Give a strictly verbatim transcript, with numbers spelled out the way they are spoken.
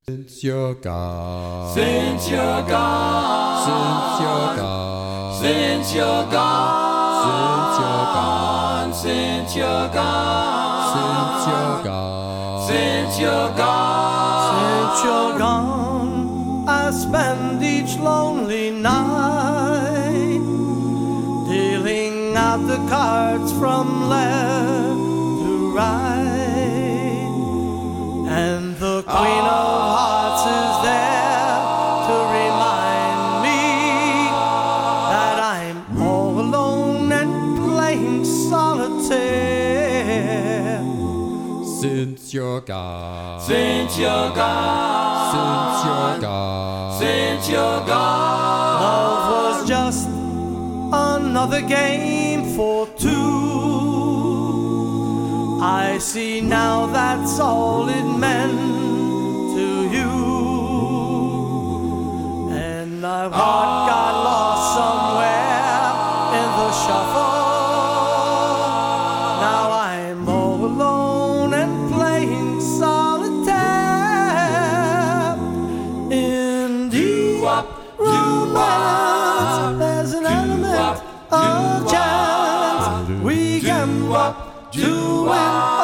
Since you're gone, Since you're gone, since you're gone, since you're gone, since since you're gone, you're gone, since you're gone, since you're gone, Since you're gone, I spend each lonely night dealing out the cards from left to right, and the Queen of Hearts is there to remind me that I'm all alone and playing solitaire. since you're gone, since you're gone, since you're gone, since you're gone. Love was just another game for two. I see now that's all it meant to you. And our heart got lost somewhere in the shuffle. Now I'm all alone and playing solitaire. Indeed, romance, there's an element of chance we can do it.